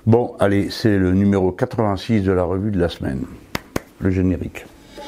Bon, allez, c'est le numéro 86 de la revue de la semaine, le générique.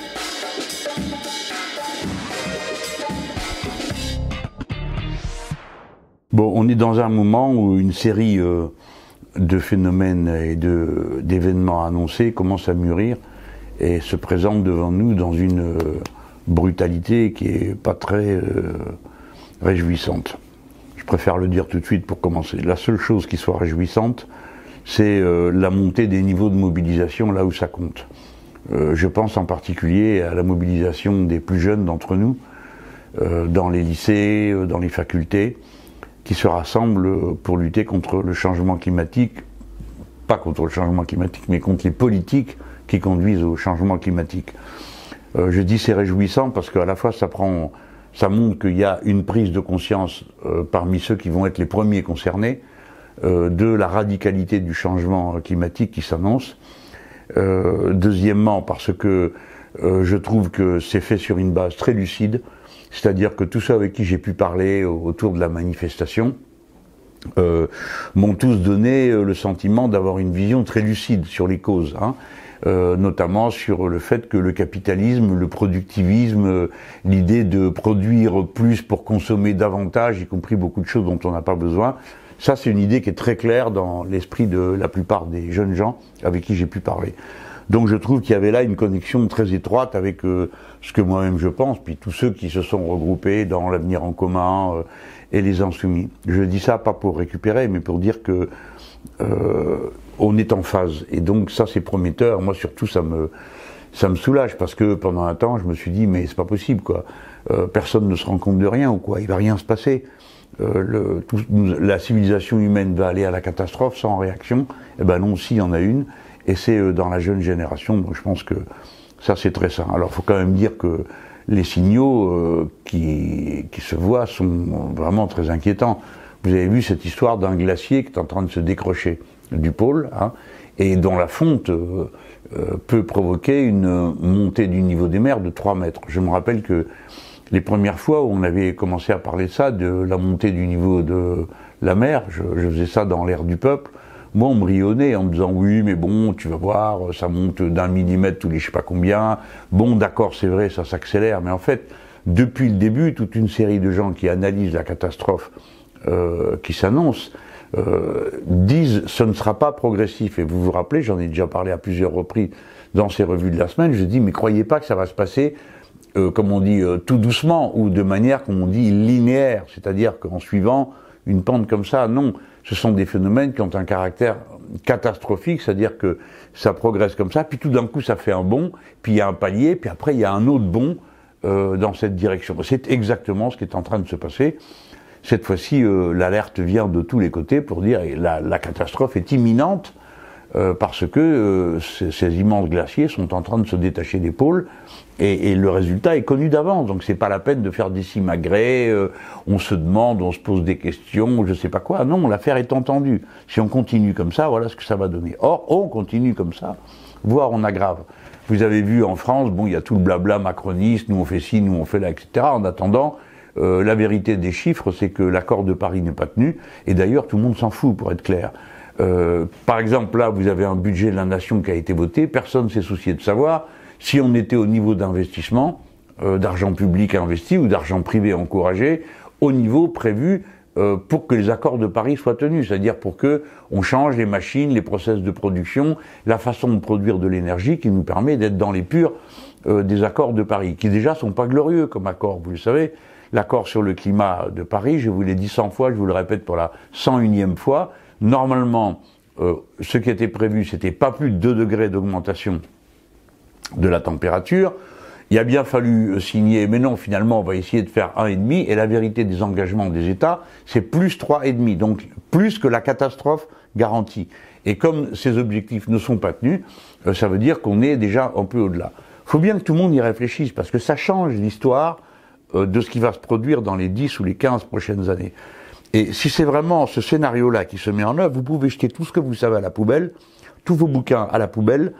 Bon, on est dans un moment où une série de phénomènes et d'événements annoncés commence à mûrir et se présente devant nous dans une brutalité qui est pas très réjouissante. Je préfère le dire tout de suite pour commencer. La seule chose qui soit réjouissante, c'est la montée des niveaux de mobilisation là où ça compte. Je pense en particulier à la mobilisation des plus jeunes d'entre nous, dans les lycées, dans les facultés, qui se rassemblent pour lutter contre le changement climatique, pas contre le changement climatique, mais contre les politiques qui conduisent au changement climatique. Je dis c'est réjouissant parce qu'à la fois ça montre qu'il y a une prise de conscience parmi ceux qui vont être les premiers concernés de la radicalité du changement climatique qui s'annonce. Deuxièmement, parce que je trouve que c'est fait sur une base très lucide, c'est-à-dire que tous ceux avec qui j'ai pu parler autour de la manifestation m'ont tous donné le sentiment d'avoir une vision très lucide sur les causes, notamment sur le fait que le capitalisme, le productivisme, l'idée de produire plus pour consommer davantage, y compris beaucoup de choses dont on n'a pas besoin, ça c'est une idée qui est très claire dans l'esprit de la plupart des jeunes gens avec qui j'ai pu parler. Donc je trouve qu'il y avait là une connexion très étroite avec ce que moi-même je pense, puis tous ceux qui se sont regroupés dans l'Avenir en commun et les Insoumis. Je dis ça pas pour récupérer, mais pour dire que on est en phase. Et donc ça c'est prometteur. Moi surtout ça me soulage parce que pendant un temps je me suis dit mais c'est pas possible quoi. Personne ne se rend compte de rien ou quoi. Il va rien se passer. La civilisation humaine va aller à la catastrophe sans réaction. Eh ben non, s'il y en a une. Et c'est dans la jeune génération, donc je pense que ça c'est très sain. Alors il faut quand même dire que les signaux qui se voient sont vraiment très inquiétants. Vous avez vu cette histoire d'un glacier qui est en train de se décrocher du pôle, et dont la fonte peut provoquer une montée du niveau des mers de 3 mètres. Je me rappelle que les premières fois où on avait commencé à parler de ça, de la montée du niveau de la mer, je faisais ça dans l'ère du peuple, moi on me rionnait en me disant oui mais bon tu vas voir ça monte d'1 millimètre tous les je sais pas combien, bon d'accord c'est vrai ça s'accélère, mais en fait depuis le début toute une série de gens qui analysent la catastrophe qui s'annonce disent ce ne sera pas progressif, et vous vous rappelez, j'en ai déjà parlé à plusieurs reprises dans ces revues de la semaine, je dis mais croyez pas que ça va se passer comme on dit tout doucement ou de manière comme on dit linéaire, c'est-à-dire qu'en suivant une pente comme ça, non. Ce sont des phénomènes qui ont un caractère catastrophique, c'est-à-dire que ça progresse comme ça, puis tout d'un coup ça fait un bond, puis il y a un palier, puis après il y a un autre bond dans cette direction. C'est exactement ce qui est en train de se passer. Cette fois-ci, l'alerte vient de tous les côtés pour dire la catastrophe est imminente parce que ces immenses glaciers sont en train de se détacher des pôles et le résultat est connu d'avance. Donc c'est pas la peine de faire des simagrées, on se demande, on se pose des questions, je sais pas quoi. Non, l'affaire est entendue. Si on continue comme ça, voilà ce que ça va donner. Or, on continue comme ça, voire on aggrave. Vous avez vu en France, bon, il y a tout le blabla macroniste, nous on fait ci, nous on fait là, etc. En attendant, la vérité des chiffres, c'est que l'accord de Paris n'est pas tenu, et d'ailleurs tout le monde s'en fout, pour être clair. Par exemple, là, vous avez un budget de la nation qui a été voté, personne ne s'est soucié de savoir si on était au niveau d'investissement, d'argent public investi ou d'argent privé encouragé, au niveau prévu pour que les accords de Paris soient tenus, c'est-à-dire pour que on change les machines, les process de production, la façon de produire de l'énergie qui nous permet d'être dans les purs des accords de Paris, qui déjà sont pas glorieux comme accords, vous le savez. L'accord sur le climat de Paris, je vous l'ai dit 100 fois, je vous le répète pour la 101e fois, normalement, ce qui était prévu, c'était pas plus de 2 degrés d'augmentation de la température. Il a bien fallu signer, mais non, finalement, on va essayer de faire 1,5, et la vérité des engagements des États, c'est plus 3,5, donc plus que la catastrophe garantie. Et comme ces objectifs ne sont pas tenus, ça veut dire qu'on est déjà un peu au-delà. Il faut bien que tout le monde y réfléchisse, parce que ça change l'histoire de ce qui va se produire dans les 10 ou les 15 prochaines années. Et si c'est vraiment ce scénario-là qui se met en œuvre, vous pouvez jeter tout ce que vous savez à la poubelle, tous vos bouquins à la poubelle,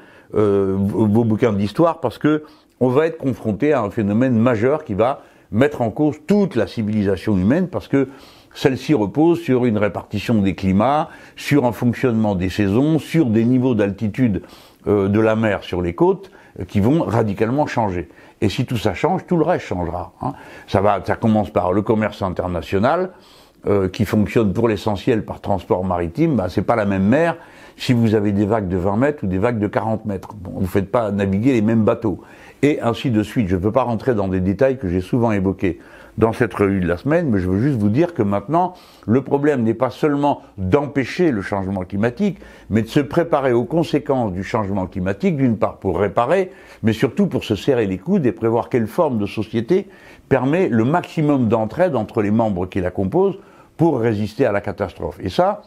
vos bouquins d'histoire, parce que on va être confronté à un phénomène majeur qui va mettre en cause toute la civilisation humaine, parce que celle-ci repose sur une répartition des climats, sur un fonctionnement des saisons, sur des niveaux d'altitude de la mer sur les côtes qui vont radicalement changer. Et si tout ça change, tout le reste changera. Hein. Ça commence par le commerce international, qui fonctionne pour l'essentiel par transport maritime. Ben, c'est pas la même mer si vous avez des vagues de 20 mètres ou des vagues de 40 mètres. Bon, vous faites pas naviguer les mêmes bateaux. Et ainsi de suite. Je ne peux pas rentrer dans des détails que j'ai souvent évoqués dans cette revue de la semaine, mais je veux juste vous dire que maintenant, le problème n'est pas seulement d'empêcher le changement climatique, mais de se préparer aux conséquences du changement climatique, d'une part pour réparer, mais surtout pour se serrer les coudes et prévoir quelle forme de société permet le maximum d'entraide entre les membres qui la composent pour résister à la catastrophe. Et ça,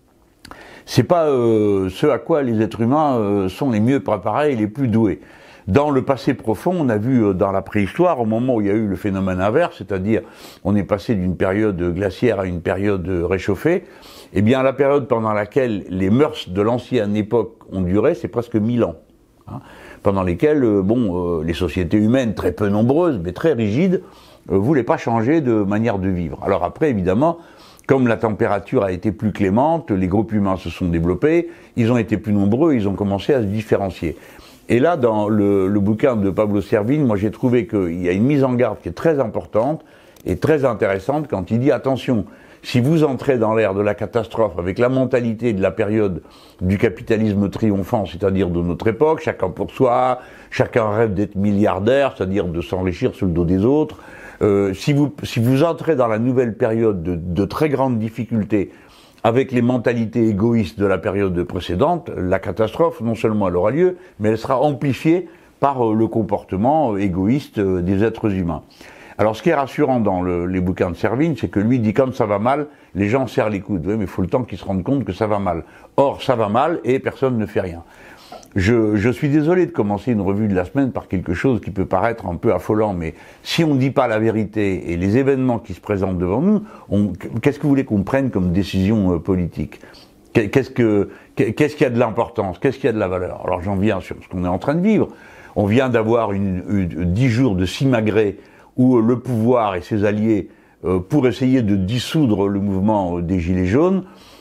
c'est pas ce à quoi les êtres humains sont les mieux préparés et les plus doués. Dans le passé profond, on a vu dans la préhistoire, au moment où il y a eu le phénomène inverse, c'est-à-dire on est passé d'une période glaciaire à une période réchauffée, eh bien la période pendant laquelle les mœurs de l'ancienne époque ont duré, c'est presque 1000 ans. Hein, pendant lesquels, les sociétés humaines, très peu nombreuses, mais très rigides, voulaient pas changer de manière de vivre. Alors après, évidemment, comme la température a été plus clémente, les groupes humains se sont développés, ils ont été plus nombreux, ils ont commencé à se différencier. Et là, dans le bouquin de Pablo Servigne, moi j'ai trouvé qu'il y a une mise en garde qui est très importante et très intéressante quand il dit « Attention, si vous entrez dans l'ère de la catastrophe avec la mentalité de la période du capitalisme triomphant, c'est-à-dire de notre époque, chacun pour soi, chacun rêve d'être milliardaire, c'est-à-dire de s'enrichir sur le dos des autres, si vous entrez dans la nouvelle période de très grandes difficultés, avec les mentalités égoïstes de la période précédente, la catastrophe, non seulement elle aura lieu, mais elle sera amplifiée par le comportement égoïste des êtres humains. Alors ce qui est rassurant dans les bouquins de Servigne, c'est que lui dit comme ça va mal, les gens serrent les coudes. Oui, mais il faut le temps qu'ils se rendent compte que ça va mal. Or, ça va mal et personne ne fait rien. Je suis désolé de commencer une revue de la semaine par quelque chose qui peut paraître un peu affolant, mais si on ne dit pas la vérité et les événements qui se présentent devant nous, qu'est-ce que vous voulez qu'on prenne comme décision politique ? Qu'est-ce qu'il y a de l'importance ? Qu'est-ce qu'il y a de la valeur ? Alors j'en viens sur ce qu'on est en train de vivre. On vient d'avoir 10 jours de simagrée où le pouvoir et ses alliés, pour essayer de dissoudre le mouvement des Gilets jaunes,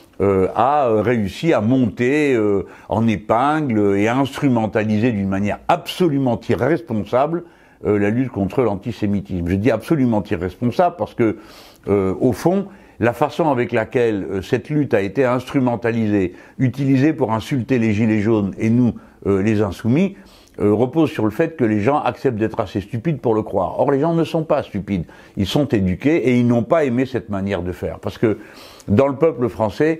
a réussi à monter en épingle et à instrumentaliser d'une manière absolument irresponsable la lutte contre l'antisémitisme. Je dis absolument irresponsable parce que, au fond, la façon avec laquelle cette lutte a été instrumentalisée, utilisée pour insulter les Gilets jaunes et nous, les insoumis, repose sur le fait que les gens acceptent d'être assez stupides pour le croire. Or, les gens ne sont pas stupides. Ils sont éduqués et ils n'ont pas aimé cette manière de faire. Parce que dans le peuple français,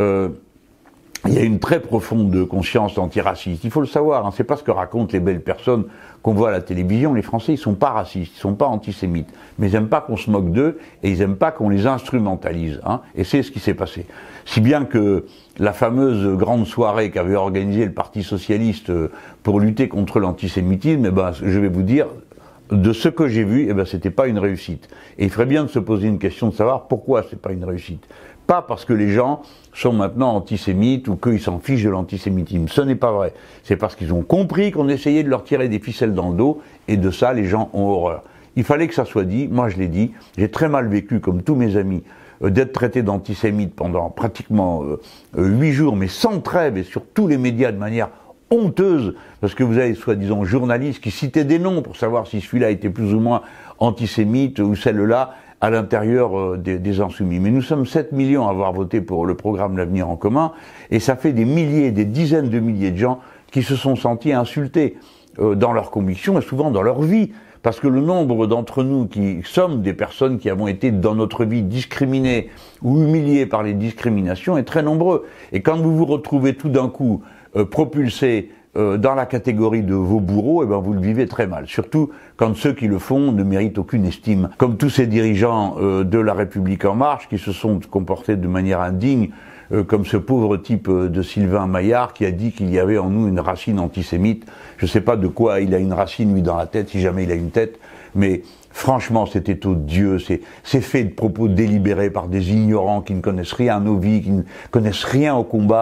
il y a une très profonde conscience antiraciste. Il faut le savoir, hein, c'est pas ce que racontent les belles personnes qu'on voit à la télévision. Les Français, ils sont pas racistes, ils sont pas antisémites. Mais ils aiment pas qu'on se moque d'eux et ils aiment pas qu'on les instrumentalise. Hein, et c'est ce qui s'est passé. Si bien que la fameuse grande soirée qu'avait organisée le Parti Socialiste pour lutter contre l'antisémitisme, eh ben, je vais vous dire, de ce que j'ai vu, eh ben, c'était pas une réussite. Et il ferait bien de se poser une question de savoir pourquoi c'est pas une réussite. Pas parce que les gens sont maintenant antisémites ou qu'ils s'en fichent de l'antisémitisme. Ce n'est pas vrai. C'est parce qu'ils ont compris qu'on essayait de leur tirer des ficelles dans le dos, et de ça, les gens ont horreur. Il fallait que ça soit dit, moi je l'ai dit, j'ai très mal vécu, comme tous mes amis, d'être traité d'antisémite pendant pratiquement 8 jours, mais sans trêve, et sur tous les médias de manière honteuse, parce que vous avez soi-disant journalistes qui citaient des noms pour savoir si celui-là était plus ou moins antisémite ou celle-là, à l'intérieur des insoumis. Mais nous sommes 7 millions à avoir voté pour le programme L'Avenir en commun, et ça fait des milliers, des dizaines de milliers de gens qui se sont sentis insultés dans leurs convictions et souvent dans leur vie. Parce que le nombre d'entre nous qui sommes des personnes qui avons été dans notre vie discriminées ou humiliées par les discriminations est très nombreux. Et quand vous vous retrouvez tout d'un coup propulsé dans la catégorie de vos bourreaux, eh ben vous le vivez très mal. Surtout quand ceux qui le font ne méritent aucune estime. Comme tous ces dirigeants de la République en marche qui se sont comportés de manière indigne, comme ce pauvre type de Sylvain Maillard qui a dit qu'il y avait en nous une racine antisémite. Je ne sais pas de quoi il a une racine lui dans la tête, si jamais il a une tête, mais franchement c'était odieux, c'est fait de propos délibérés par des ignorants qui ne connaissent rien à nos vies, qui ne connaissent rien au combat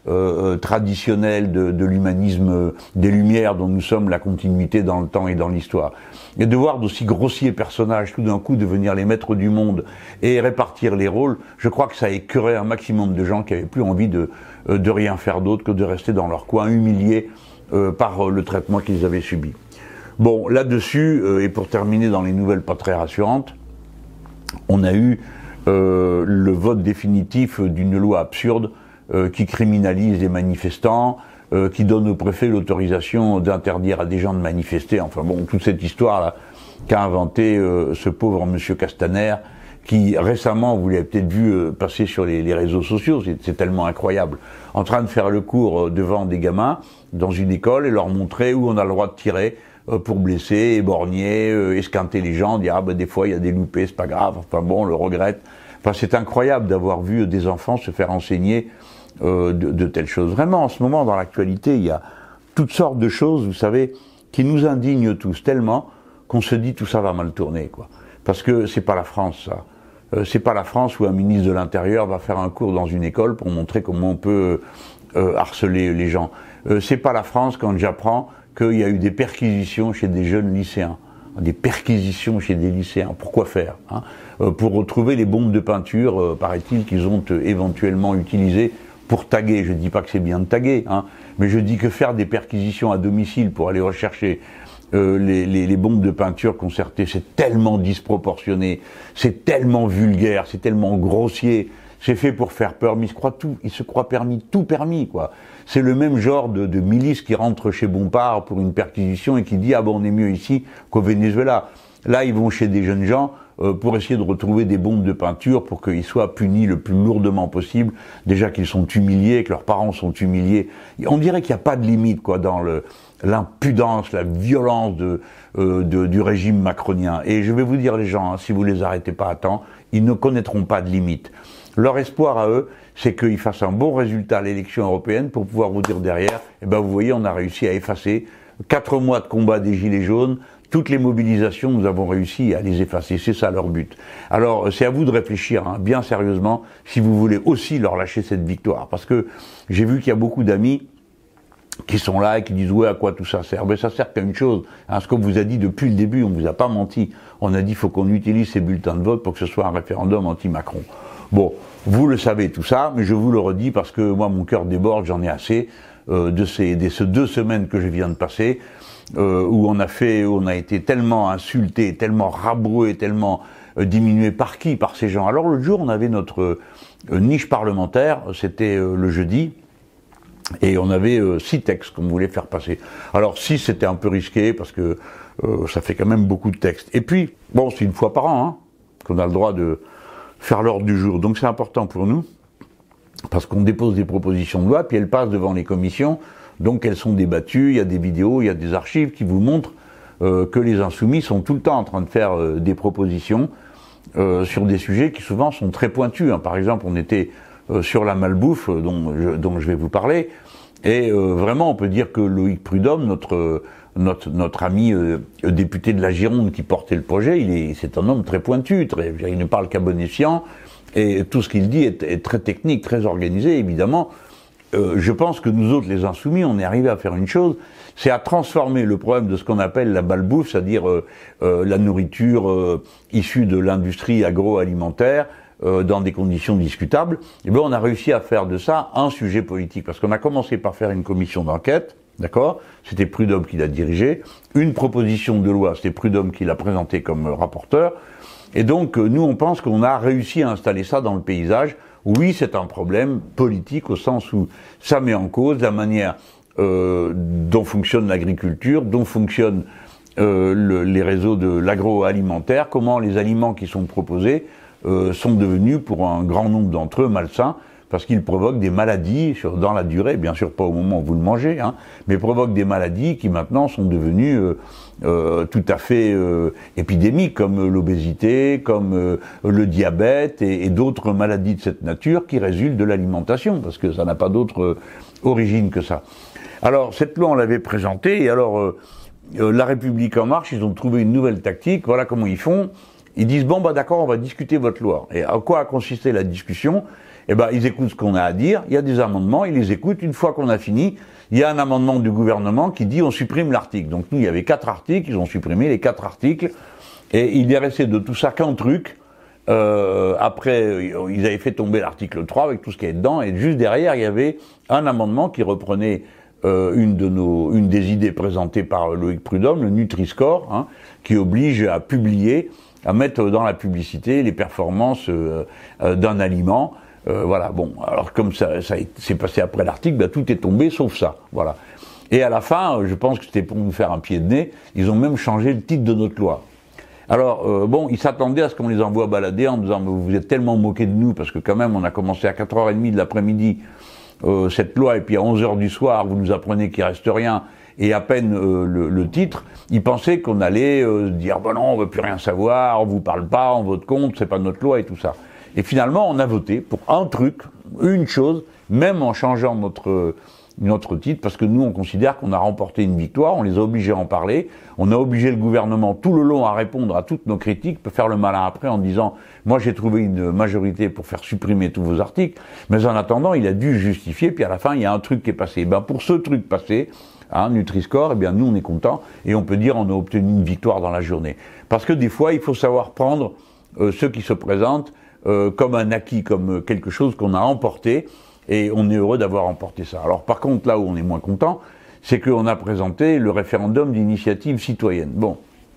traditionnelle de l'humanisme des Lumières dont nous sommes la continuité dans le temps et dans l'histoire. Et de voir d'aussi grossiers personnages tout d'un coup devenir les maîtres du monde et répartir les rôles, je crois que ça a écœuré un maximum de gens qui avaient plus envie de rien faire d'autre que de rester dans leur coin, humiliés par le traitement qu'ils avaient subi. Bon, là-dessus, et pour terminer dans les nouvelles pas très rassurantes, on a eu le vote définitif d'une loi absurde qui criminalise les manifestants, qui donne au préfet l'autorisation d'interdire à des gens de manifester. Enfin bon, toute cette histoire-là qu'a inventé ce pauvre monsieur Castaner, qui récemment, vous l'avez peut-être vu passer sur les réseaux sociaux, c'est tellement incroyable, en train de faire le cours devant des gamins dans une école et leur montrer où on a le droit de tirer pour blesser, éborgner, esquinter les gens, dire ah ben des fois il y a des loupés, c'est pas grave, enfin bon, on le regrette. Enfin c'est incroyable d'avoir vu des enfants se faire enseigner de telles choses. Vraiment, en ce moment, dans l'actualité, il y a toutes sortes de choses, vous savez, qui nous indignent tous tellement qu'on se dit tout ça va mal tourner, quoi. Parce que c'est pas la France, ça. C'est pas la France où un ministre de l'Intérieur va faire un cours dans une école pour montrer comment on peut harceler les gens. C'est pas la France quand j'apprends qu'il y a eu des perquisitions chez des jeunes lycéens. Des perquisitions chez des lycéens. Pourquoi faire, hein? Pour retrouver les bombes de peinture, paraît-il, qu'ils ont éventuellement utilisées pour taguer. Je ne dis pas que c'est bien de taguer, hein, mais je dis que faire des perquisitions à domicile pour aller rechercher les bombes de peinture concertées, c'est tellement disproportionné, c'est tellement vulgaire, c'est tellement grossier, c'est fait pour faire peur, mais il se croit permis, tout permis, quoi. C'est le même genre de milice qui rentre chez Bompard pour une perquisition et qui dit « Ah bon, on est mieux ici qu'au Venezuela ». Là, ils vont chez des jeunes gens pour essayer de retrouver des bombes de peinture pour qu'ils soient punis le plus lourdement possible. Déjà qu'ils sont humiliés, que leurs parents sont humiliés. On dirait qu'il n'y a pas de limite, quoi, dans l'impudence, la violence du régime macronien. Et je vais vous dire, les gens, hein, si vous les arrêtez pas à temps, ils ne connaîtront pas de limite. Leur espoir à eux, c'est qu'ils fassent un bon résultat à l'élection européenne pour pouvoir vous dire derrière, eh ben vous voyez, on a réussi à effacer 4 mois de combat des Gilets jaunes, toutes les mobilisations, nous avons réussi à les effacer. C'est ça leur but. Alors, c'est à vous de réfléchir, hein, bien sérieusement, si vous voulez aussi leur lâcher cette victoire. Parce que j'ai vu qu'il y a beaucoup d'amis qui sont là et qui disent « Ouais, à quoi tout ça sert ?» Ben, ça sert qu'à une chose. Hein, ce qu'on vous a dit depuis le début, on vous a pas menti. On a dit « Faut qu'on utilise ces bulletins de vote pour que ce soit un référendum anti-Macron. » Bon, vous le savez tout ça, mais je vous le redis parce que moi, mon cœur déborde, j'en ai assez de ces 2 semaines que je viens de passer, où on a été tellement insulté, tellement rabroué, tellement diminué par qui? Par ces gens. Alors l'autre jour, on avait notre niche parlementaire, c'était le jeudi, et on avait 6 textes qu'on voulait faire passer. Alors 6, c'était un peu risqué, parce que ça fait quand même beaucoup de textes. Et puis, bon, c'est une fois par an, hein, qu'on a le droit de faire l'ordre du jour. Donc c'est important pour nous, parce qu'on dépose des propositions de loi, puis elles passent devant les commissions, donc elles sont débattues, il y a des vidéos, il y a des archives qui vous montrent que les insoumis sont tout le temps en train de faire des propositions sur des sujets qui souvent sont très pointus. Hein. Par exemple, on était sur la malbouffe dont je vais vous parler, et vraiment on peut dire que Loïc Prudhomme, notre ami député de la Gironde qui portait le projet, c'est un homme très pointu, il ne parle qu'à bon escient, et tout ce qu'il dit est très technique, très organisé, évidemment. Je pense que nous autres, les insoumis, on est arrivé à faire une chose, c'est à transformer le problème de ce qu'on appelle la malbouffe, c'est-à-dire la nourriture issue de l'industrie agroalimentaire, dans des conditions discutables. Et bien on a réussi à faire de ça un sujet politique, parce qu'on a commencé par faire une commission d'enquête, d'accord? C'était Prudhomme qui l'a dirigée. Une proposition de loi, c'était Prudhomme qui l'a présentée comme rapporteur. Et donc, nous, on pense qu'on a réussi à installer ça dans le paysage. Oui, c'est un problème politique au sens où ça met en cause la manière dont fonctionne l'agriculture, dont fonctionnent les réseaux de l'agroalimentaire, comment les aliments qui sont proposés sont devenus, pour un grand nombre d'entre eux, malsains, parce qu'ils provoquent des maladies dans la durée, bien sûr pas au moment où vous le mangez, hein, mais provoquent des maladies qui maintenant sont devenues tout à fait épidémiques, comme l'obésité, comme le diabète et d'autres maladies de cette nature qui résultent de l'alimentation, parce que ça n'a pas d'autre origine que ça. Alors, cette loi, on l'avait présentée, et alors, La République En Marche, ils ont trouvé une nouvelle tactique, voilà comment ils font. Ils disent, bon, bah d'accord, on va discuter votre loi. Et à quoi a consisté la discussion? eh ben, ils écoutent ce qu'on a à dire, il y a des amendements, ils les écoutent, une fois qu'on a fini, il y a un amendement du gouvernement qui dit on supprime l'article. Donc nous, il y avait 4 articles, ils ont supprimé les 4 articles, et il est resté de tout ça qu'un truc. Après, ils avaient fait tomber l'article 3 avec tout ce qui est dedans, et juste derrière, il y avait un amendement qui reprenait une des idées présentées par Loïc Prudhomme, le Nutri-Score, hein, qui oblige à publier, à mettre dans la publicité les performances d'un aliment. Voilà, bon, alors comme ça s'est passé après l'article, ben, tout est tombé sauf ça, voilà. Et à la fin, je pense que c'était pour nous faire un pied de nez, ils ont même changé le titre de notre loi. Alors, bon, ils s'attendaient à ce qu'on les envoie balader en disant, mais vous vous êtes tellement moqués de nous, parce que quand même, on a commencé à 4h30 de l'après-midi cette loi, et puis à 11h du soir, vous nous apprenez qu'il reste rien, et à peine le titre, ils pensaient qu'on allait dire, bon non, on veut plus rien savoir, on vous parle pas, on vote contre, c'est pas notre loi et tout ça. Et finalement, on a voté pour un truc, une chose, même en changeant notre titre, parce que nous, on considère qu'on a remporté une victoire, on les a obligés à en parler, on a obligé le gouvernement tout le long à répondre à toutes nos critiques, peut faire le malin après en disant « moi j'ai trouvé une majorité pour faire supprimer tous vos articles », mais en attendant, il a dû justifier, puis à la fin, il y a un truc qui est passé. Ben, pour ce truc passé, hein, Nutri-Score, eh bien nous on est contents, et on peut dire on a obtenu une victoire dans la journée. Parce que des fois, il faut savoir prendre ceux qui se présentent comme un acquis, comme quelque chose qu'on a emporté, et on est heureux d'avoir emporté ça. Alors par contre, là où on est moins content, c'est qu'on a présenté le référendum d'initiative citoyenne. Bon,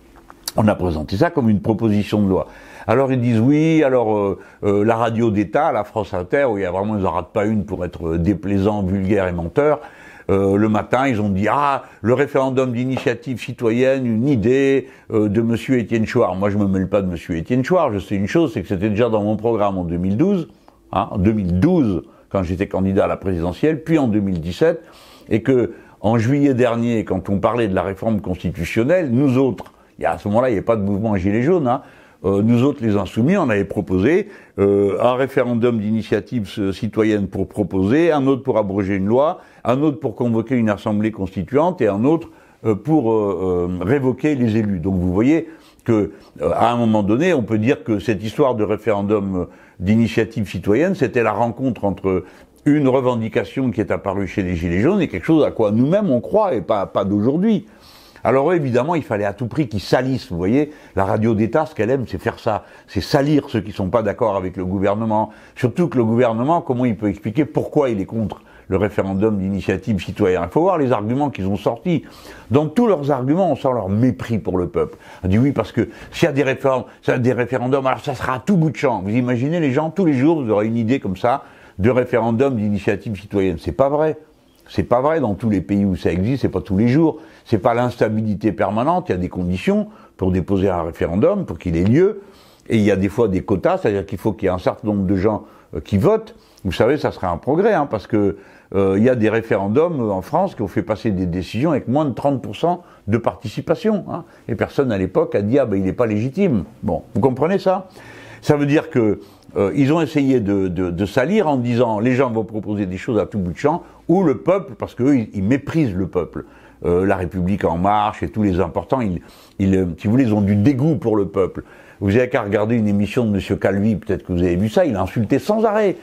on a présenté ça comme une proposition de loi. Alors ils disent oui, alors la radio d'État, la France Inter, où il y a vraiment, ils n'en ratent pas une pour être déplaisants, vulgaires et menteurs. Le matin, ils ont dit le référendum d'initiative citoyenne, une idée de Monsieur Étienne Chouard. Moi, je me mêle pas de Monsieur Étienne Chouard. Je sais une chose, c'est que c'était déjà dans mon programme en 2012, en 2012 quand j'étais candidat à la présidentielle, puis en 2017, et que en juillet dernier, quand on parlait de la réforme constitutionnelle, nous autres, à ce moment-là, il n'y avait pas de mouvement Gilets jaunes, nous autres, les Insoumis, on avait proposé un référendum d'initiative citoyenne pour proposer, un autre pour abroger une loi, un autre pour convoquer une assemblée constituante et un autre pour révoquer les élus. Donc vous voyez que à un moment donné, on peut dire que cette histoire de référendum d'initiative citoyenne, c'était la rencontre entre une revendication qui est apparue chez les Gilets jaunes et quelque chose à quoi nous-mêmes on croit et pas d'aujourd'hui. Alors évidemment, il fallait à tout prix qu'ils salissent, vous voyez, la radio d'État, ce qu'elle aime, c'est faire ça, c'est salir ceux qui sont pas d'accord avec le gouvernement. Surtout que le gouvernement, comment il peut expliquer pourquoi il est contre le référendum d'initiative citoyenne? Il faut voir les arguments qu'ils ont sortis. Dans tous leurs arguments, on sent leur mépris pour le peuple. On dit oui, parce que s'il y a des référendums, alors ça sera à tout bout de champ. Vous imaginez les gens, tous les jours, vous aurez une idée comme ça de référendum d'initiative citoyenne. C'est pas vrai. C'est pas vrai dans tous les pays où ça existe, c'est pas tous les jours, c'est pas l'instabilité permanente, il y a des conditions pour déposer un référendum, pour qu'il ait lieu, et il y a des fois des quotas, c'est-à-dire qu'il faut qu'il y ait un certain nombre de gens qui votent. Vous savez, ça serait un progrès, parce que il y a des référendums en France qui ont fait passer des décisions avec moins de 30% de participation, et personne à l'époque a dit il n'est pas légitime. Bon, vous comprenez ça? Ça veut dire que ils ont essayé de salir en disant les gens vont proposer des choses à tout bout de champ, ou le peuple, parce qu'eux, ils méprisent le peuple. La République en marche et tous les importants, si vous voulez, ils ont du dégoût pour le peuple. Vous avez qu'à regarder une émission de Monsieur Calvi, peut-être que vous avez vu ça, il a insulté sans arrêt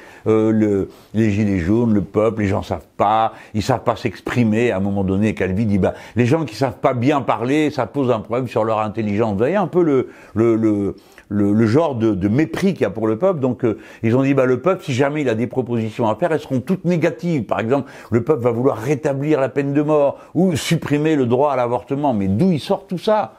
les gilets jaunes, le peuple, les gens ils savent pas s'exprimer. À un moment donné, Calvi dit les gens qui savent pas bien parler, ça pose un problème sur leur intelligence. Vous voyez un peu le genre de mépris qu'il y a pour le peuple. Donc ils ont dit le peuple, si jamais il a des propositions à faire, elles seront toutes négatives. Par exemple, le peuple va vouloir rétablir la peine de mort ou supprimer le droit à l'avortement. Mais d'où il sort tout ça?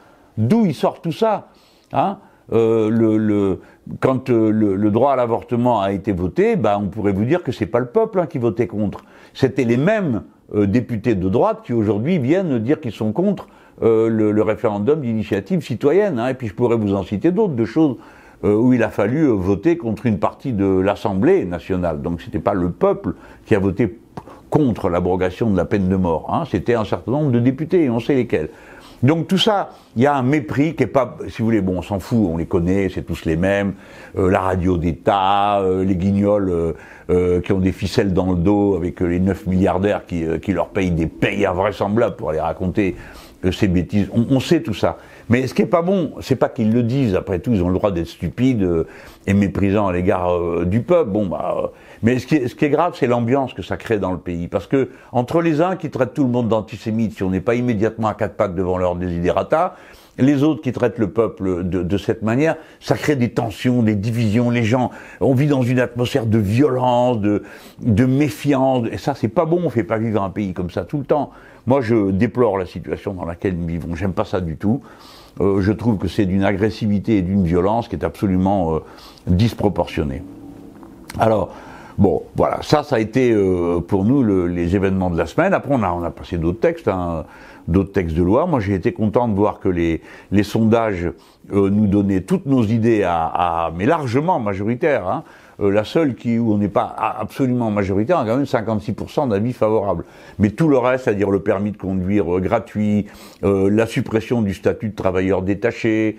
Quand le droit à l'avortement a été voté, on pourrait vous dire que c'est pas le peuple qui votait contre. C'était les mêmes députés de droite qui aujourd'hui viennent dire qu'ils sont contre le référendum d'initiative citoyenne. Et puis je pourrais vous en citer d'autres, de choses où il a fallu voter contre une partie de l'Assemblée nationale. Donc c'était pas le peuple qui a voté contre l'abrogation de la peine de mort. C'était un certain nombre de députés, et on sait lesquels. Donc tout ça, il y a un mépris qui est pas, si vous voulez, on s'en fout, on les connaît, c'est tous les mêmes, la radio d'État, les guignols qui ont des ficelles dans le dos avec les 9 milliardaires qui leur payent des payes invraisemblables pour aller raconter ces bêtises, on sait tout ça. Mais ce qui est pas bon, c'est pas qu'ils le disent, après tout, ils ont le droit d'être stupides et méprisants à l'égard du peuple. Bon, mais ce qui est grave, c'est l'ambiance que ça crée dans le pays. Parce que, entre les uns qui traitent tout le monde d'antisémites, si on n'est pas immédiatement à quatre pattes devant leur desiderata, les autres qui traitent le peuple de cette manière, ça crée des tensions, des divisions. Les gens, on vit dans une atmosphère de violence, de méfiance. Et ça, c'est pas bon. On fait pas vivre un pays comme ça tout le temps. Moi, je déplore la situation dans laquelle nous vivons. J'aime pas ça du tout. Je trouve que c'est d'une agressivité et d'une violence qui est absolument disproportionnée. Alors, bon, voilà, ça a été pour nous les événements de la semaine. Après, on a passé d'autres textes, d'autres textes de loi. Moi, j'ai été content de voir que les sondages nous donnaient toutes nos idées mais largement majoritaires. Hein. La seule où on n'est pas absolument majoritaire a quand même 56% d'avis favorables. Mais tout le reste, c'est-à-dire le permis de conduire gratuit, la suppression du statut de travailleur détaché,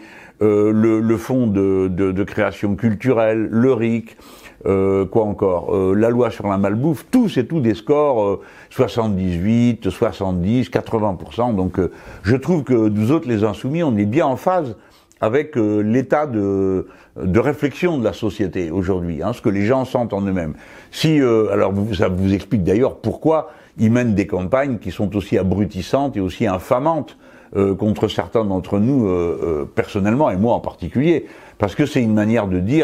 le fonds de création culturelle, le RIC, quoi encore, la loi sur la malbouffe, c'est tout des scores 78, 70, 80%. Donc je trouve que nous autres, les insoumis, on est bien en phase avec l'état de réflexion de la société aujourd'hui, hein, ce que les gens sentent en eux-mêmes. Alors ça vous explique d'ailleurs pourquoi ils mènent des campagnes qui sont aussi abrutissantes et aussi infamantes contre certains d'entre nous personnellement, et moi en particulier, parce que c'est une manière de dire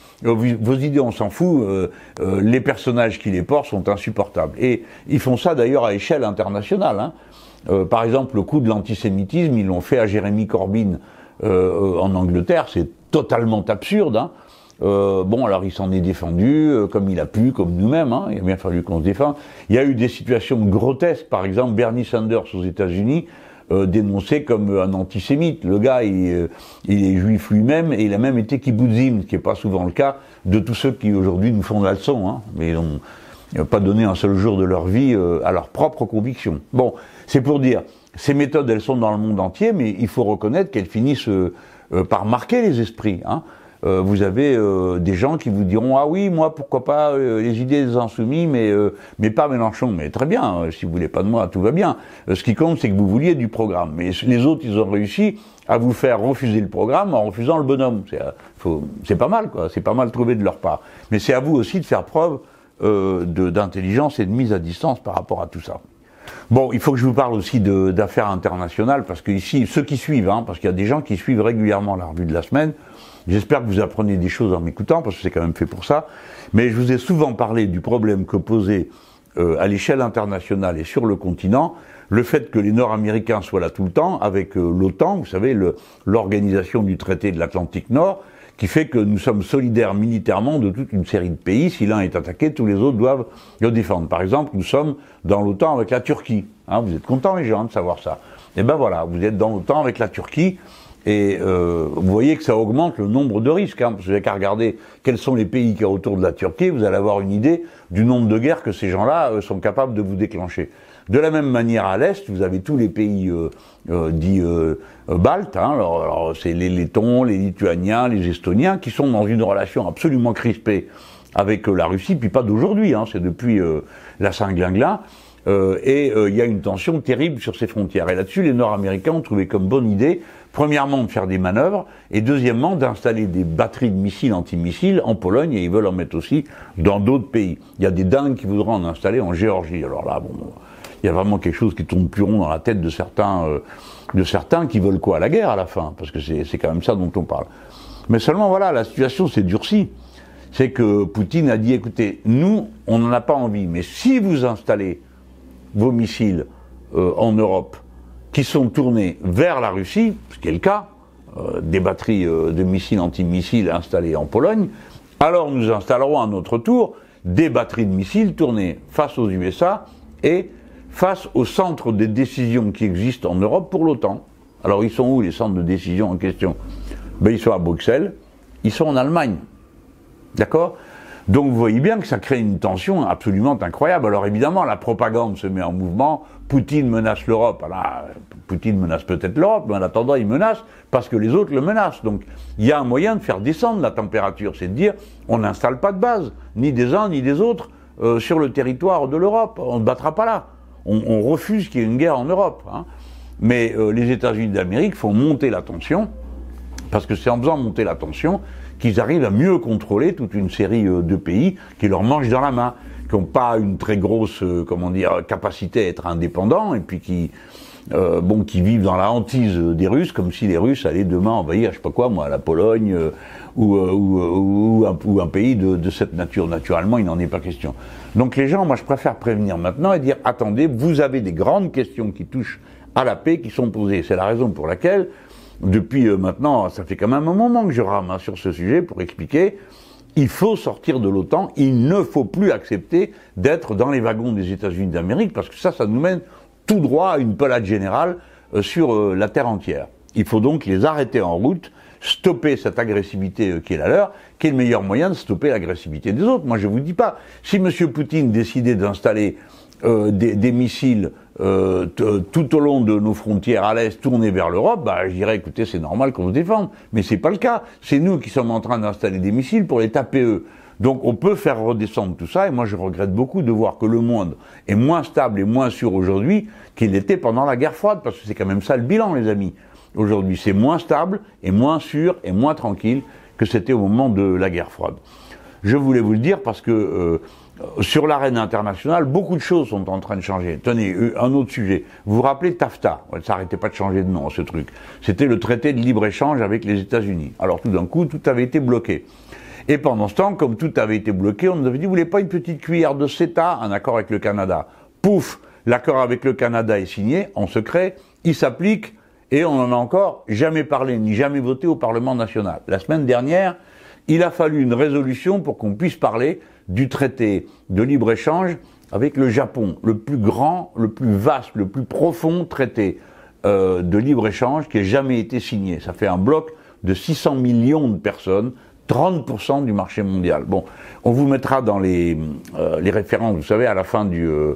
vos idées on s'en fout, les personnages qui les portent sont insupportables. Et ils font ça d'ailleurs à échelle internationale. Hein. Par exemple, le coup de l'antisémitisme, ils l'ont fait à Jeremy Corbyn en Angleterre, c'est totalement absurde. Hein. Bon, alors il s'en est défendu comme il a pu, comme nous-mêmes, hein, il a bien fallu qu'on se défende. Il y a eu des situations grotesques, par exemple Bernie Sanders aux États-Unis, dénoncé comme un antisémite. Le gars, il est juif lui-même, et il a même été kibbutzim, ce qui n'est pas souvent le cas de tous ceux qui aujourd'hui nous font la leçon, hein, mais ils n'ont pas donné un seul jour de leur vie à leurs propres convictions. Bon, c'est pour dire, ces méthodes, elles sont dans le monde entier, mais il faut reconnaître qu'elles finissent par marquer les esprits. Hein. Vous avez des gens qui vous diront « Ah oui, moi, pourquoi pas les idées des insoumis, mais pas Mélenchon. » Mais très bien, si vous voulez pas de moi, tout va bien. Ce qui compte, c'est que vous vouliez du programme. Mais les autres, ils ont réussi à vous faire refuser le programme en refusant le bonhomme. C'est pas mal, quoi. C'est pas mal trouvé de leur part. Mais c'est à vous aussi de faire preuve d'intelligence et de mise à distance par rapport à tout ça. Bon, il faut que je vous parle aussi d'affaires internationales, parce que ici, ceux qui suivent, hein, parce qu'il y a des gens qui suivent régulièrement la revue de la semaine, j'espère que vous apprenez des choses en m'écoutant, parce que c'est quand même fait pour ça, mais je vous ai souvent parlé du problème que posait à l'échelle internationale et sur le continent, le fait que les Nord-Américains soient là tout le temps, avec l'OTAN, vous savez, l'organisation du traité de l'Atlantique Nord, qui fait que nous sommes solidaires militairement de toute une série de pays. Si l'un est attaqué, tous les autres doivent le défendre. Par exemple, nous sommes dans l'OTAN avec la Turquie. Hein, vous êtes contents, les gens, de savoir ça. Et ben voilà, vous êtes dans l'OTAN avec la Turquie, et vous voyez que ça augmente le nombre de risques. Hein, parce que vous n'avez qu'à regarder quels sont les pays qui y a autour de la Turquie, vous allez avoir une idée du nombre de guerres que ces gens-là sont capables de vous déclencher. De la même manière, à l'Est, vous avez tous les pays dits baltes, hein, alors c'est les Lettons, les Lituaniens, les Estoniens, qui sont dans une relation absolument crispée avec la Russie, puis pas d'aujourd'hui, hein, c'est depuis la Saint-Glinglin, et il y a une tension terrible sur ces frontières. Et là-dessus, les Nord-Américains ont trouvé comme bonne idée, premièrement, de faire des manœuvres, et deuxièmement, d'installer des batteries de missiles antimissiles en Pologne, et ils veulent en mettre aussi dans d'autres pays. Il y a des dingues qui voudraient en installer en Géorgie. Alors là, bon, il y a vraiment quelque chose qui tourne plus rond dans la tête de certains qui veulent quoi? La guerre à la fin, parce que c'est quand même ça dont on parle. Mais seulement voilà, la situation s'est durcie. C'est que Poutine a dit, écoutez, nous, on n'en a pas envie, mais si vous installez vos missiles en Europe, qui sont tournés vers la Russie, ce qui est le cas, des batteries de missiles antimissiles installées en Pologne, alors nous installerons à notre tour des batteries de missiles tournées face aux USA et face aux centres de décision qui existent en Europe pour l'OTAN. Alors ils sont où les centres de décision en question? Ben, ils sont à Bruxelles, ils sont en Allemagne. D'accord? Donc vous voyez bien que ça crée une tension absolument incroyable. Alors évidemment, la propagande se met en mouvement, Poutine menace l'Europe. Alors, Poutine menace peut-être l'Europe, mais en attendant, il menace parce que les autres le menacent. Donc il y a un moyen de faire descendre la température, c'est de dire on n'installe pas de base, ni des uns ni des autres, sur le territoire de l'Europe. On ne battra pas là. On refuse qu'il y ait une guerre en Europe. Hein. Mais les États-Unis d'Amérique font monter la tension, parce que c'est en faisant monter la tension qu'ils arrivent à mieux contrôler toute une série de pays qui leur mangent dans la main, qui n'ont pas une très grosse, capacité à être indépendants, et puis qui vivent dans la hantise des Russes, comme si les Russes allaient demain envahir, je sais pas quoi, moi, la Pologne, ou un pays de cette nature. Naturellement, il n'en est pas question. Donc les gens, moi, je préfère prévenir maintenant et dire, attendez, vous avez des grandes questions qui touchent à la paix qui sont posées. C'est la raison pour laquelle, depuis maintenant, ça fait quand même un moment que je rame sur ce sujet pour expliquer, il faut sortir de l'OTAN, il ne faut plus accepter d'être dans les wagons des États-Unis d'Amérique, parce que ça nous mène tout droit à une pelade générale sur la terre entière. Il faut donc les arrêter en route, stopper cette agressivité qui est la leur, qui est le meilleur moyen de stopper l'agressivité des autres. Moi, je vous dis pas, si M. Poutine décidait d'installer des missiles tout au long de nos frontières à l'est, tournés vers l'Europe, je dirais, écoutez, c'est normal qu'on se défende. Mais c'est pas le cas. C'est nous qui sommes en train d'installer des missiles pour les taper eux. Donc on peut faire redescendre tout ça, et moi je regrette beaucoup de voir que le monde est moins stable et moins sûr aujourd'hui qu'il l'était pendant la guerre froide, parce que c'est quand même ça le bilan, les amis. Aujourd'hui, c'est moins stable et moins sûr et moins tranquille que c'était au moment de la guerre froide. Je voulais vous le dire parce que sur l'arène internationale, beaucoup de choses sont en train de changer. Tenez, un autre sujet. Vous vous rappelez TAFTA? Ça n'arrêtait pas de changer de nom, ce truc. C'était le traité de libre-échange avec les États-Unis. Alors tout d'un coup, tout avait été bloqué. Et pendant ce temps, comme tout avait été bloqué, on nous avait dit, vous voulez pas une petite cuillère de CETA, un accord avec le Canada? Pouf, l'accord avec le Canada est signé, en secret, il s'applique, et on n'en a encore jamais parlé, ni jamais voté au Parlement national. La semaine dernière, il a fallu une résolution pour qu'on puisse parler du traité de libre-échange avec le Japon, le plus grand, le plus vaste, le plus profond traité de libre-échange qui ait jamais été signé. Ça fait un bloc de 600 millions de personnes, 30% du marché mondial. Bon, on vous mettra dans les références, vous savez, à la fin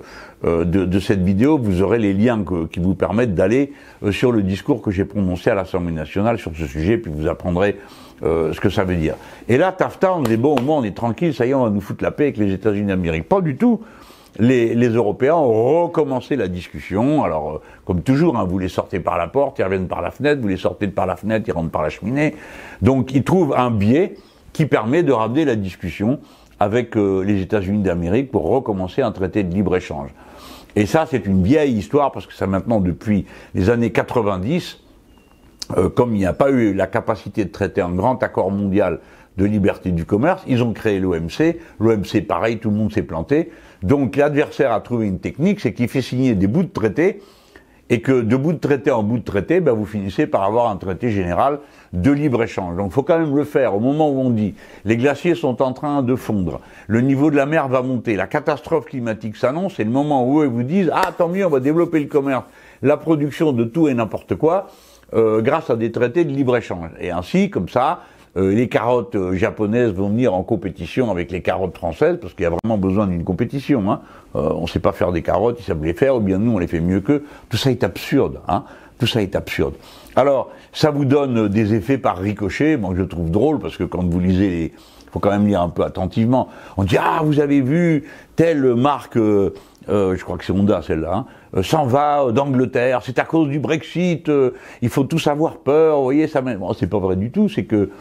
de cette vidéo, vous aurez les liens qui vous permettent d'aller sur le discours que j'ai prononcé à l'Assemblée nationale sur ce sujet, puis vous apprendrez ce que ça veut dire. Et là, TAFTA, on dit, bon, au moins on est tranquille, ça y est, on va nous foutre la paix avec les États-Unis d'Amérique. Pas du tout. Les Européens ont recommencé la discussion. Alors, comme toujours, vous les sortez par la porte, ils reviennent par la fenêtre, vous les sortez par la fenêtre, ils rentrent par la cheminée. Donc, ils trouvent un biais qui permet de ramener la discussion avec les États-Unis d'Amérique pour recommencer un traité de libre-échange. Et ça, c'est une vieille histoire, parce que ça maintenant, depuis les années 90, comme il n'y a pas eu la capacité de traiter un grand accord mondial de liberté du commerce, ils ont créé l'OMC. L'OMC, pareil, tout le monde s'est planté. Donc l'adversaire a trouvé une technique, c'est qu'il fait signer des bouts de traité, et que de bout de traité en bout de traité, vous finissez par avoir un traité général de libre-échange. Donc il faut quand même le faire au moment où on dit les glaciers sont en train de fondre, le niveau de la mer va monter, la catastrophe climatique s'annonce, c'est le moment où eux vous disent « Ah, tant mieux, on va développer le commerce, la production de tout et n'importe quoi, grâce à des traités de libre-échange. » Et ainsi, comme ça, les carottes japonaises vont venir en compétition avec les carottes françaises, parce qu'il y a vraiment besoin d'une compétition. On ne sait pas faire des carottes, ils savent les faire, ou bien nous on les fait mieux qu'eux. Tout ça est absurde. Tout ça est absurde. Alors, ça vous donne des effets par ricochet. Moi, je trouve drôle, parce que quand vous lisez il faut quand même lire un peu attentivement. On dit, ah, vous avez vu telle marque, je crois que c'est Honda celle-là, s'en va d'Angleterre, c'est à cause du Brexit, il faut tous avoir peur, vous voyez, ça. Bon, c'est pas vrai du tout, c'est que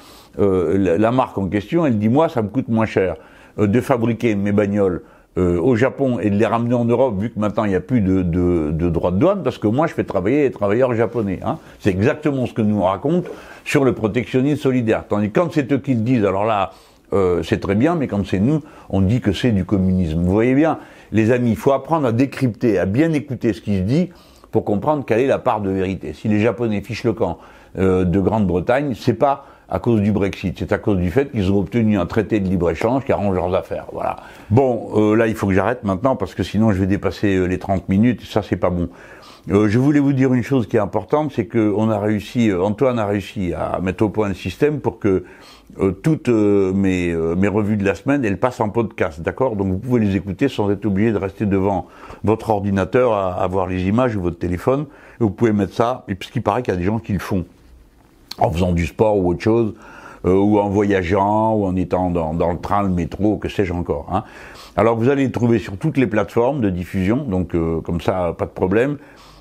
la marque en question, elle dit, moi, ça me coûte moins cher de fabriquer mes bagnoles au Japon et de les ramener en Europe, vu que maintenant il n'y a plus de droits de douane, parce que moi je fais travailler les travailleurs japonais. C'est exactement ce que nous on raconte sur le protectionnisme solidaire. Tandis que quand c'est eux qui le disent, alors là, c'est très bien, mais quand c'est nous, on dit que c'est du communisme. Vous voyez bien, les amis, il faut apprendre à décrypter, à bien écouter ce qui se dit pour comprendre quelle est la part de vérité. Si les Japonais fichent le camp de Grande-Bretagne, c'est pas à cause du Brexit, c'est à cause du fait qu'ils ont obtenu un traité de libre-échange qui arrange leurs affaires. Voilà. Bon, là, il faut que j'arrête maintenant, parce que sinon je vais dépasser les 30 minutes, ça c'est pas bon. Je voulais vous dire une chose qui est importante, c'est que Antoine a réussi à mettre au point le système pour que toutes mes revues de la semaine, elles passent en podcast, d'accord? Donc vous pouvez les écouter sans être obligé de rester devant votre ordinateur à voir les images ou votre téléphone. Et vous pouvez mettre ça, et puisqu'il paraît qu'il y a des gens qui le font en faisant du sport ou autre chose, ou en voyageant, ou en étant dans le train, le métro, que sais-je encore. Alors vous allez les trouver sur toutes les plateformes de diffusion, donc comme ça, pas de problème.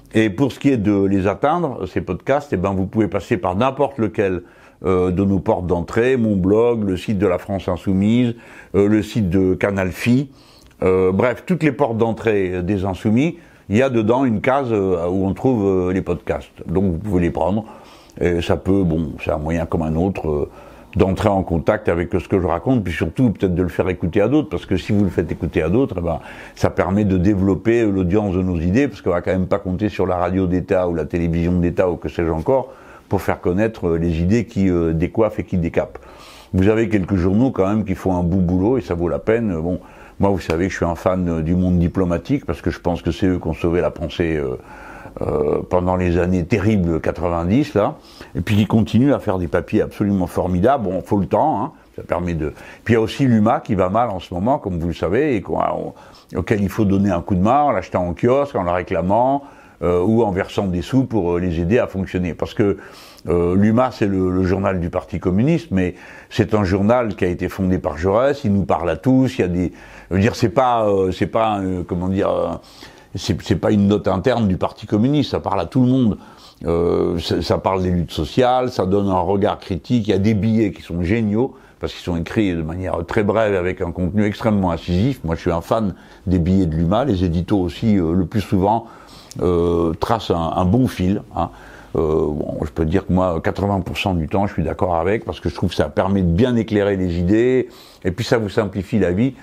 Et pour ce qui est de les atteindre, ces podcasts, eh ben vous pouvez passer par n'importe lequel de nos portes d'entrée, mon blog, le site de la France Insoumise, le site de Canal Phi, bref, toutes les portes d'entrée des Insoumis, il y a dedans une case où on trouve les podcasts. Donc vous pouvez les prendre. Et ça peut, bon, c'est un moyen comme un autre d'entrer en contact avec ce que je raconte, puis surtout peut-être de le faire écouter à d'autres, parce que si vous le faites écouter à d'autres, eh ben, ça permet de développer l'audience de nos idées, parce qu'on va quand même pas compter sur la radio d'État ou la télévision d'État ou que sais-je encore, pour faire connaître les idées qui décoiffent et qui décapent. Vous avez quelques journaux quand même qui font un bout boulot et ça vaut la peine. Bon, moi vous savez que je suis un fan du Monde diplomatique, parce que je pense que c'est eux qui ont sauvé la pensée pendant les années terribles 90 là, et puis qui continue à faire des papiers absolument formidables. Bon, faut le temps, hein, ça permet de. Puis il y a aussi l'UMA qui va mal en ce moment, comme vous le savez, et auquel il faut donner un coup de main en l'achetant en kiosque, en la réclamant, ou en versant des sous pour les aider à fonctionner. Parce que l'UMA c'est le journal du Parti communiste, mais c'est un journal qui a été fondé par Jaurès. Il nous parle à tous. Il y a des, je veux dire, c'est pas comment dire. C'est pas une note interne du Parti communiste, ça parle à tout le monde. Ça parle des luttes sociales, ça donne un regard critique. Il y a des billets qui sont géniaux, parce qu'ils sont écrits de manière très brève, avec un contenu extrêmement incisif. Moi, je suis un fan des billets de l'UMA. Les éditos aussi, le plus souvent, tracent un bon fil. Hein. Bon, je peux dire que moi, 80% du temps, je suis d'accord avec, parce que je trouve que ça permet de bien éclairer les idées, et puis ça vous simplifie la vie.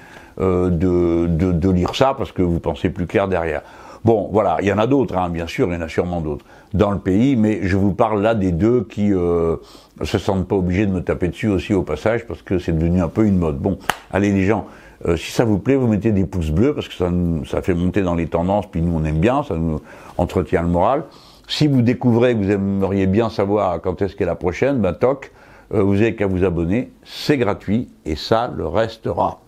De lire ça, parce que vous pensez plus clair derrière. Bon, voilà, il y en a d'autres, hein, bien sûr, il y en a sûrement d'autres dans le pays, mais je vous parle là des deux qui se sentent pas obligés de me taper dessus aussi au passage, parce que c'est devenu un peu une mode. Bon, allez les gens, si ça vous plaît, vous mettez des pouces bleus, parce que ça fait monter dans les tendances, puis nous on aime bien, ça nous entretient le moral. Si vous découvrez que vous aimeriez bien savoir quand est-ce qu'est la prochaine, ben toc, vous avez qu'à vous abonner, c'est gratuit, et ça le restera.